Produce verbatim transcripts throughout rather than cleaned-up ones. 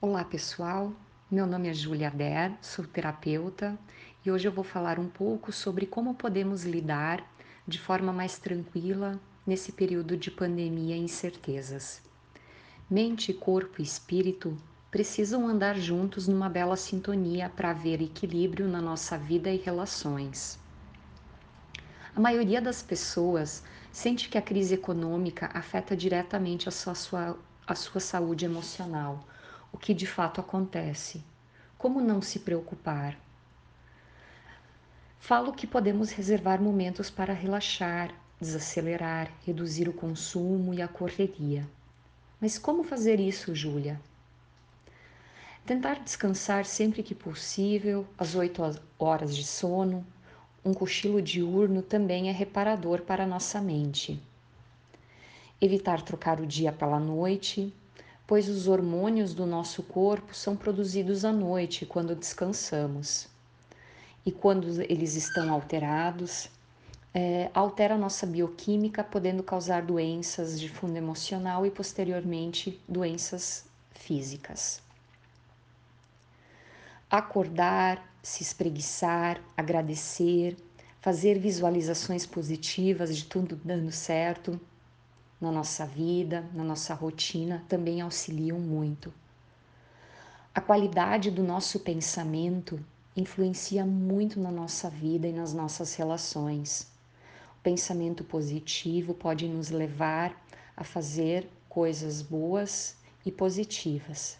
Olá pessoal, meu nome é Júlia Der, sou terapeuta e hoje eu vou falar um pouco sobre como podemos lidar de forma mais tranquila nesse período de pandemia e incertezas. Mente, corpo e espírito precisam andar juntos numa bela sintonia para haver equilíbrio na nossa vida e relações. A maioria das pessoas sente que a crise econômica afeta diretamente a sua, sua, a sua saúde emocional, o que de fato acontece. Como não se preocupar? Falo que podemos reservar momentos para relaxar, desacelerar, reduzir o consumo e a correria. Mas como fazer isso, Júlia? Tentar descansar sempre que possível, às oito horas de sono. Um cochilo diurno também é reparador para a nossa mente. Evitar trocar o dia pela noite, pois os hormônios do nosso corpo são produzidos à noite quando descansamos. E quando eles estão alterados, é, altera a nossa bioquímica, podendo causar doenças de fundo emocional e posteriormente doenças físicas. Acordar, se espreguiçar, agradecer, fazer visualizações positivas de tudo dando certo na nossa vida, na nossa rotina, também auxiliam muito. A qualidade do nosso pensamento influencia muito na nossa vida e nas nossas relações. O pensamento positivo pode nos levar a fazer coisas boas e positivas.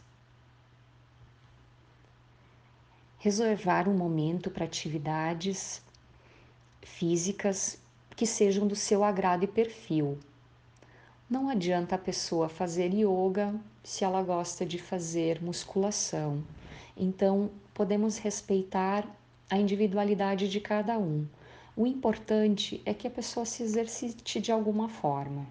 Reservar um momento para atividades físicas que sejam do seu agrado e perfil. Não adianta a pessoa fazer yoga se ela gosta de fazer musculação. Então, podemos respeitar a individualidade de cada um. O importante é que a pessoa se exercite de alguma forma.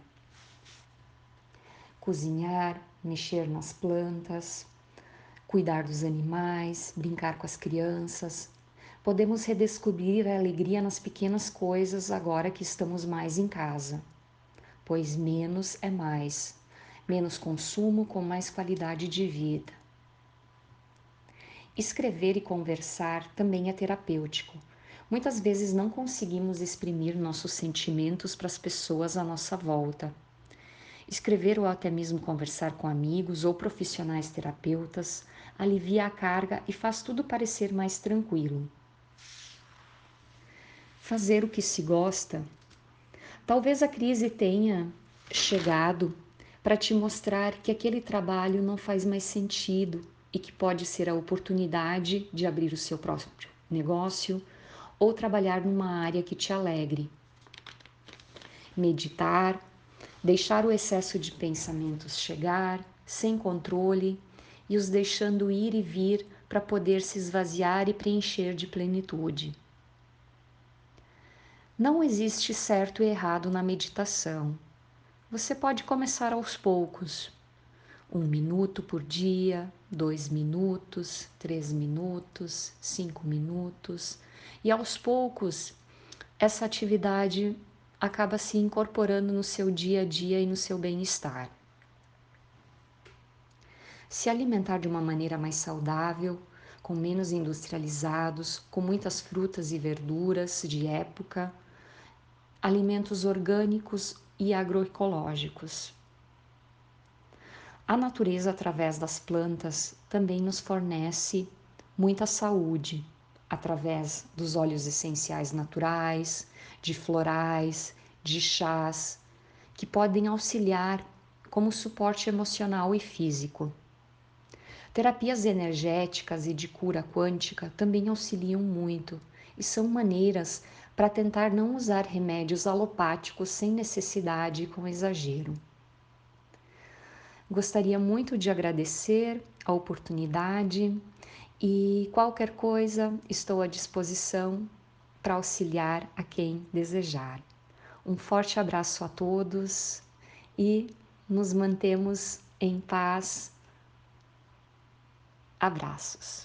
Cozinhar, mexer nas plantas, cuidar dos animais, brincar com as crianças. Podemos redescobrir a alegria nas pequenas coisas agora que estamos mais em casa, pois menos é mais. Menos consumo com mais qualidade de vida. Escrever e conversar também é terapêutico. Muitas vezes não conseguimos exprimir nossos sentimentos para as pessoas à nossa volta. Escrever ou até mesmo conversar com amigos ou profissionais terapeutas alivia a carga e faz tudo parecer mais tranquilo. Fazer o que se gosta. Talvez a crise tenha chegado para te mostrar que aquele trabalho não faz mais sentido e que pode ser a oportunidade de abrir o seu próprio negócio ou trabalhar numa área que te alegre. Meditar, deixar o excesso de pensamentos chegar, sem controle, e os deixando ir e vir para poder se esvaziar e preencher de plenitude. Não existe certo e errado na meditação. Você pode começar aos poucos. Um minuto por dia, dois minutos, três minutos, cinco minutos. E aos poucos, essa atividade acaba se incorporando no seu dia a dia e no seu bem-estar. Se alimentar de uma maneira mais saudável, com menos industrializados, com muitas frutas e verduras de época, alimentos orgânicos e agroecológicos. A natureza, através das plantas, também nos fornece muita saúde, através dos óleos essenciais naturais, de florais, de chás, que podem auxiliar como suporte emocional e físico. Terapias energéticas e de cura quântica também auxiliam muito e são maneiras para tentar não usar remédios alopáticos sem necessidade e com exagero. Gostaria muito de agradecer a oportunidade e qualquer coisa estou à disposição para auxiliar a quem desejar. Um forte abraço a todos e nos mantemos em paz. Abraços.